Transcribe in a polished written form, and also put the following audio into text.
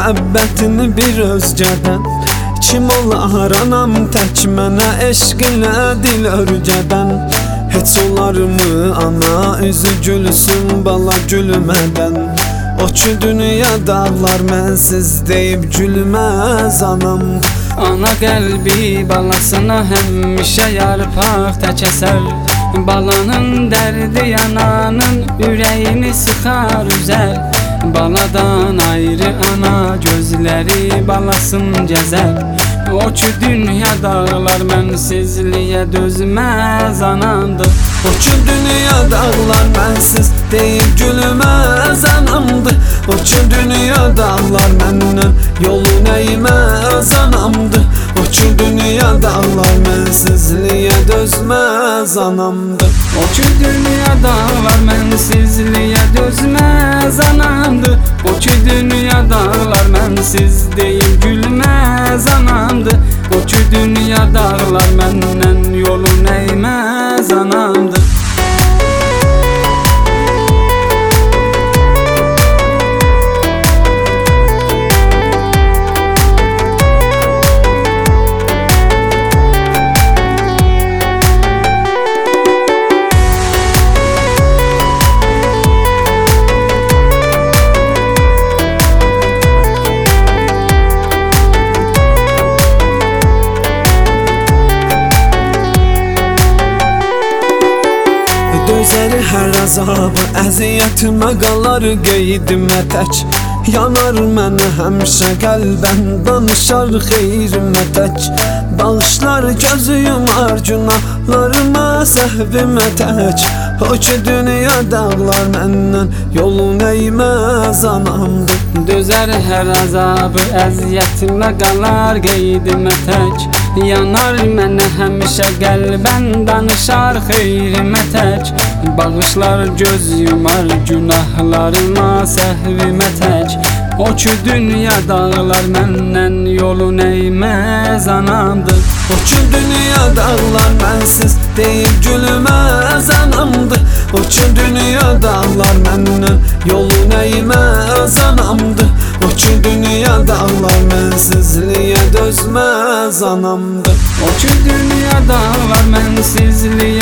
məhəbbətini bir özgədən. Kim olar anam tək mənə eşq ilə dil örgədən. Heç olarmı ana üzü gülsün bala gülmədən. O ki dünya dağlar mənsiz deyib gülməz anam. Ana qəlbi balasına həmişə yarpaq təkəsər. Balanın dərdi ananın ürəyini sıxar üzər. Baladan ayrı ana gözləri balasın gəzər. O ki dünya dağlar mənsizliyə dözməz anamdır. O ki dünya dağlar mənsiz deyib gülməz anamdır. O ki dünya dağlar məndən yolun əyməz anamdır. O ki dünya dağlar mənsizliyə dözməz anamdır. O ki dünya dağlar mənsizliyə dözməz anamdır. O ki dünya dağlar mənsiz deyib gülməz anamdır. O ki dünya dağlar məndən yolun əyməz anamdır. Dözər hər azabı, əziyyətimə qalar qeydimə tək. Yanar mənə həmişə qəlbən, danışar xeyrimə tək. Bağışlar gözü yumar günahlarıma, səhvimə tək. O ki dünya dağlar məndən yolun əyməz anamdır. Dözər hər azabı, əziyyətimə qalar qeydimə tək. Yanar mənə həmişə qəlbən, danışar xeyrimə tək. Bağışlar göz yumar günahlarıma, səhvimə tək. O ki dünya dağlar məndən yolun əyməz anamdır. O ki dünya dağlar mənsiz deyib gülməz anamdır. O ki dünya dağlar məndən yolun əyməz anamdır. O ki dünya dağlar mənsizliyə dözməz anamdır. O ki dünya dağlar mənsizliyə